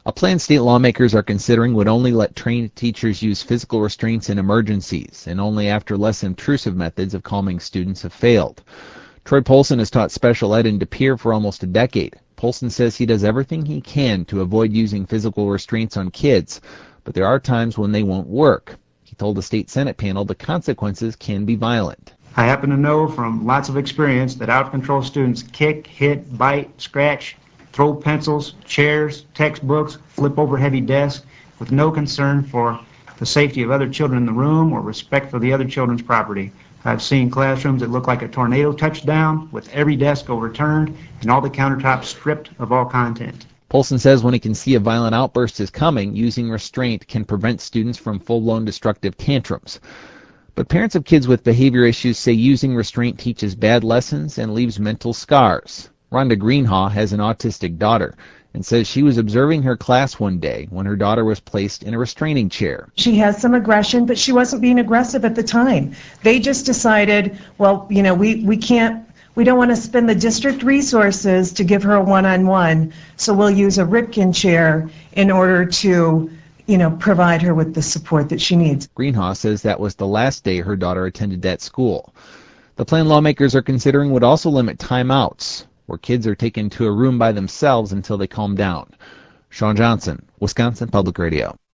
Upland state lawmakers are considering would only let trained teachers use physical restraints in emergencies, and only after less intrusive methods of calming students have failed. Troy Polson has taught special ed in De Pere for almost a decade. Polson says he does everything he can to avoid using physical restraints on kids, but there are times when they won't work. He told the state Senate panel the consequences can be violent. I happen to know from lots of experience that out-of-control students kick, hit, bite, scratch, throw pencils, chairs, textbooks, flip over heavy desks with no concern for the safety of other children in the room or respect for the other children's property. I've seen classrooms that look like a tornado touchdown with every desk overturned and all the countertops stripped of all content. Polson says when he can see a violent outburst is coming, using restraint can prevent students from full-blown destructive tantrums. But parents of kids with behavior issues say using restraint teaches bad lessons and leaves mental scars. Rhonda Greenhaw has an autistic daughter and says she was observing her class one day when her daughter was placed in a restraining chair. She has some aggression, but she wasn't being aggressive at the time. They just decided, well, we don't want to spend the district resources to give her a one-on-one, so we'll use a Ripken chair in order to, provide her with the support that she needs. Greenhaw says that was the last day her daughter attended that school. The plan lawmakers are considering would also limit timeouts, where kids are taken to a room by themselves until they calm down. Sean Johnson, Wisconsin Public Radio.